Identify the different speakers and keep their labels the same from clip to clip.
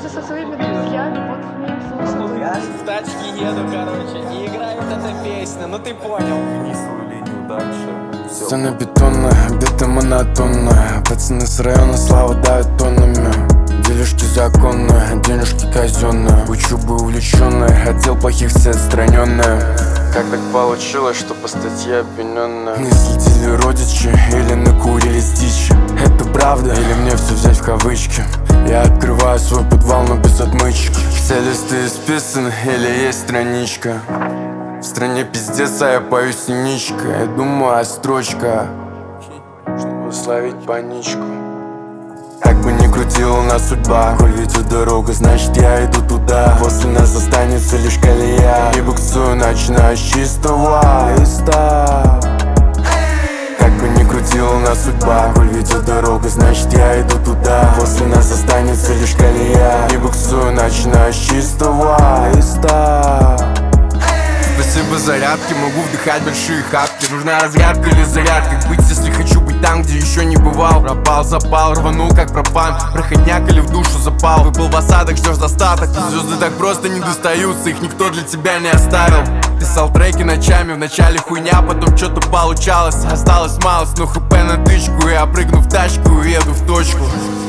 Speaker 1: со своими друзьями, вот в ней слушают.
Speaker 2: Я в тачке еду, короче, и играет эта песня, ну ты понял.
Speaker 3: Гни свою линию дальше.
Speaker 4: Сцена бетонная, где-то монотонная. Пацаны с района славу давят тоннами. Делишки законные, денежки казенные. Учебы увлеченные, отдел плохих все отстраненные. Как так получилось, что по статье обвиненная? Не следили родичи или накурились дичи? Это правда или мне все взять в кавычки? Я открываю свой подвал, но без отмычки. Все листы исписаны или есть страничка? В стране пиздец, а я пою синичкой. Я думаю о строчках, чтобы словить паничку. Как бы ни крутила нас судьба, коль ведет дорога, значит я иду туда. После нас останется лишь колея. Не буксую, начинаю с чистого листа. Как бы ни крутила нас судьба, коль ведет дорога, значит я иду туда. После нас останется лишь колея. Не буксую, начинаю с чистого листа. Спасибо зарядке, могу вдыхать большие хапки. Нужна разрядка или зарядка? Быть, если хочу быть там, где еще не бывал. Пропал, запал, рванул как пропан. Проходняк или в душу запал. Выпал в осадок, ждешь достаток. Звезды так просто не достаются, их никто для тебя не оставил. Писал треки ночами, вначале хуйня, потом что-то получалось. Осталось малость, но хп на тычку. Я прыгну в тачку, уеду в точку.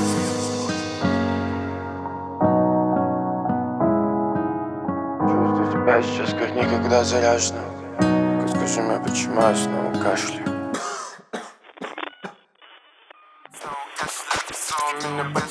Speaker 4: Я сейчас как никогда заряжена. Скажи мне, почему я снова кашляю? Снова кашляю, меня